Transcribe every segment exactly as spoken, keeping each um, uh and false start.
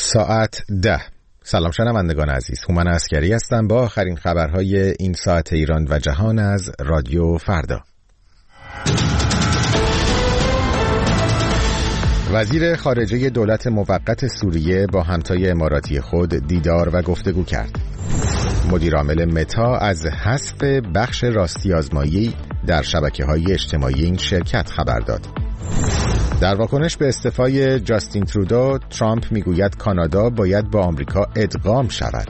ساعت ده. سلام شنوندگان عزیز، هومن عسکری هستم با آخرین خبرهای این ساعت ایران و جهان از رادیو فردا. وزیر خارجه دولت موقت سوریه با همتای اماراتی خود دیدار و گفتگو کرد. مدیر عامل متا از حذف بخش راستی آزمایی در شبکه‌های اجتماعی این شرکت خبر داد. در واکنش به استعفای جاستین ترودو، ترامپ میگوید کانادا باید با آمریکا ادغام شود.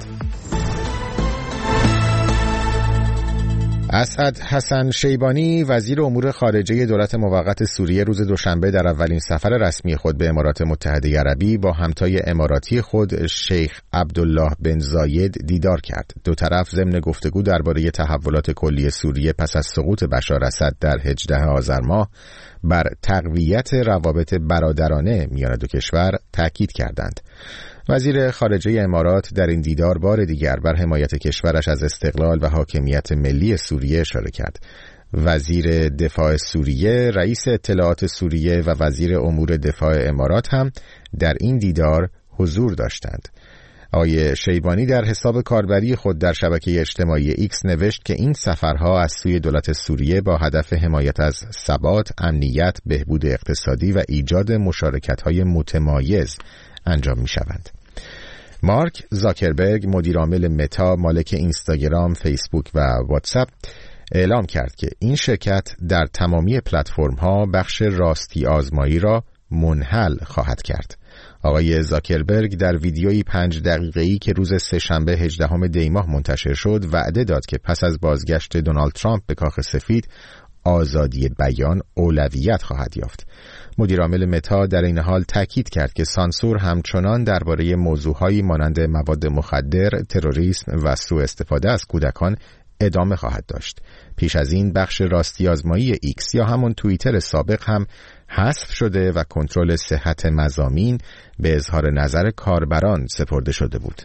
اسعد حسن شیبانی وزیر امور خارجه دولت موقت سوریه روز دوشنبه در اولین سفر رسمی خود به امارات متحده عربی با همتای اماراتی خود شیخ عبدالله بن زاید دیدار کرد. دو طرف ضمن گفتگو درباره تحولات کلی سوریه پس از سقوط بشار اسد در هجدهم آذر ماه بر تقویت روابط برادرانه میان دو کشور تاکید کردند. وزیر خارجه امارات در این دیدار بار دیگر بر حمایت کشورش از استقلال و حاکمیت ملی سوریه اشاره کرد. وزیر دفاع سوریه، رئیس اطلاعات سوریه و وزیر امور دفاع امارات هم در این دیدار حضور داشتند. آقای شیبانی در حساب کاربری خود در شبکه اجتماعی ایکس نوشت که این سفرها از سوی دولت سوریه با هدف حمایت از ثبات، امنیت، بهبود اقتصادی و ایجاد مشارکت‌های متمایز انجام می‌شوند. مارک زاکربرگ مدیر عامل متا، مالک اینستاگرام، فیسبوک و واتساپ اعلام کرد که این شرکت در تمامی پلتفرم‌ها بخش راستی آزمایی را منحل خواهد کرد. آقای زاکربرگ در ویدیویی پنج دقیقه‌ای که روز سه‌شنبه هجدهم دی ماه منتشر شد وعده داد که پس از بازگشت دونالد ترامپ به کاخ سفید آزادی بیان اولویت خواهد یافت. مدیر عامل متا در این حال تاکید کرد که سانسور همچنان درباره موضوعهایی مانند مواد مخدر، تروریسم و سوء استفاده از کودکان ادامه خواهد داشت. پیش از این بخش راستی آزمایی ایکس یا همون توییتر سابق هم حذف شده و کنترل صحت مضامین به اظهار نظر کاربران سپرده شده بود.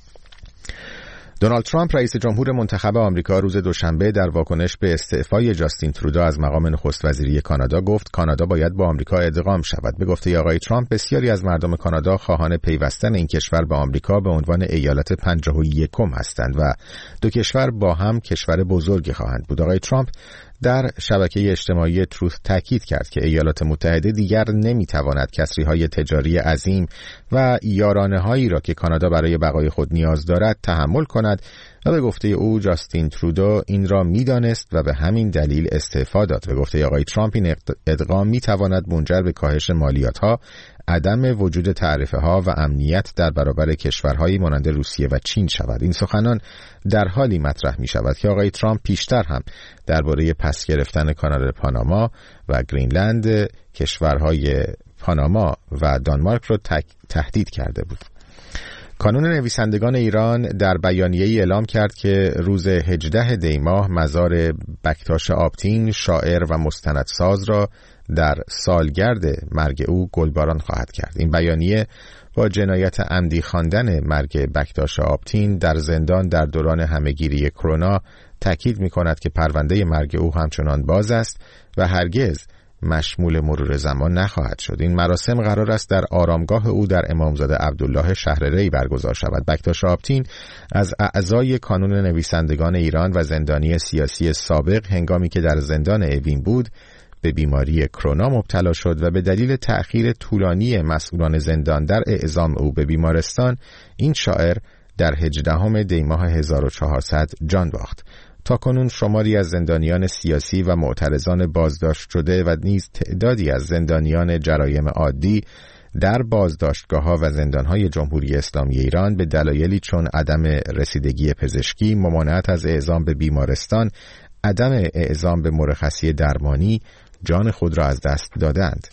دونالد ترامپ رئیس جمهور منتخب آمریکا روز دوشنبه در واکنش به استعفای جاستین ترودو از مقام نخست وزیری کانادا گفت کانادا باید با آمریکا ادغام شود. به گفته آقای ترامپ بسیاری از مردم کانادا خواهان پیوستن این کشور به آمریکا به عنوان ایالت پنجاه و یکم هستند و دو کشور با هم کشور بزرگی خواهند بود. آقای ترامپ در شبکه اجتماعی تروث تاکید کرد که ایالات متحده دیگر نمیتواند کسریهای تجاری عظیم و یارانه‌هایی را که کانادا برای بقای خود نیاز دارد تحمل کند و به گفته او جاستین ترودو این را میدانست و به همین دلیل استعفا داد. به گفته آقای ترامپ این ادغام میتواند منجر به کاهش مالیات‌ها، عدم وجود تعرفه‌ها و امنیت در برابر کشورهایی مانند روسیه و چین شود. این سخنان در حالی مطرح می شود که آقای ترامپ پیشتر هم درباره پس گرفتن کانال پاناما و گرینلند کشورهای پاناما و دانمارک را تهدید کرده بود. کانون نویسندگان ایران در بیانیه‌ای اعلام کرد که روز هجدهم دی ماه مزار بکتاش آبتین شاعر و مستندساز را در سالگرد مرگ او گلباران خواهد کرد. این بیانیه با جنایت عمدی خواندن مرگ بکتاش آبتین در زندان در دوران همهگیری کرونا تاکید می‌کند که پرونده مرگ او همچنان باز است و هرگز مشمول مرور زمان نخواهد شد. این مراسم قرار است در آرامگاه او در امامزاده عبدالله شهر ری برگزار شود. بکتاش آبتین از اعضای کانون نویسندگان ایران و زندانی سیاسی سابق هنگامی که در زندان اوین بود به بیماری کرونا مبتلا شد و به دلیل تأخیر طولانی مسئولان زندان در اعزام او به بیمارستان این شاعر در هجدهم دی ماه هزار و چهارصد جان باخت. تاکنون شماری از زندانیان سیاسی و معترضان بازداشت شده و نیز تعدادی از زندانیان جرایم عادی در بازداشتگاه‌ها و زندان‌های جمهوری اسلامی ایران به دلایلی چون عدم رسیدگی پزشکی، ممانعت از اعزام به بیمارستان، عدم اعزام به مرخصی درمانی جان خود را از دست دادند.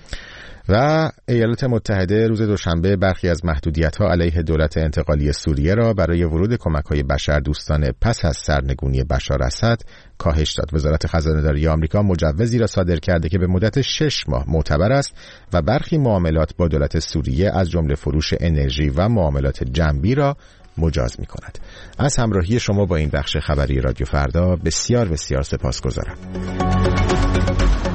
و ایالات متحده روز دوشنبه برخی از محدودیت‌ها علیه دولت انتقالی سوریه را برای ورود کمک‌های بشردوستانه پس از سرنگونی بشار اسد کاهش داد. وزارت خزانه‌داری آمریکا مجوزی را صادر کرده که به مدت شش ماه معتبر است و برخی معاملات با دولت سوریه از جمله فروش انرژی و معاملات جنبی را مجاز می‌کند. از همراهی شما با این بخش خبری رادیو فردا بسیار بسیار سپاسگزارم.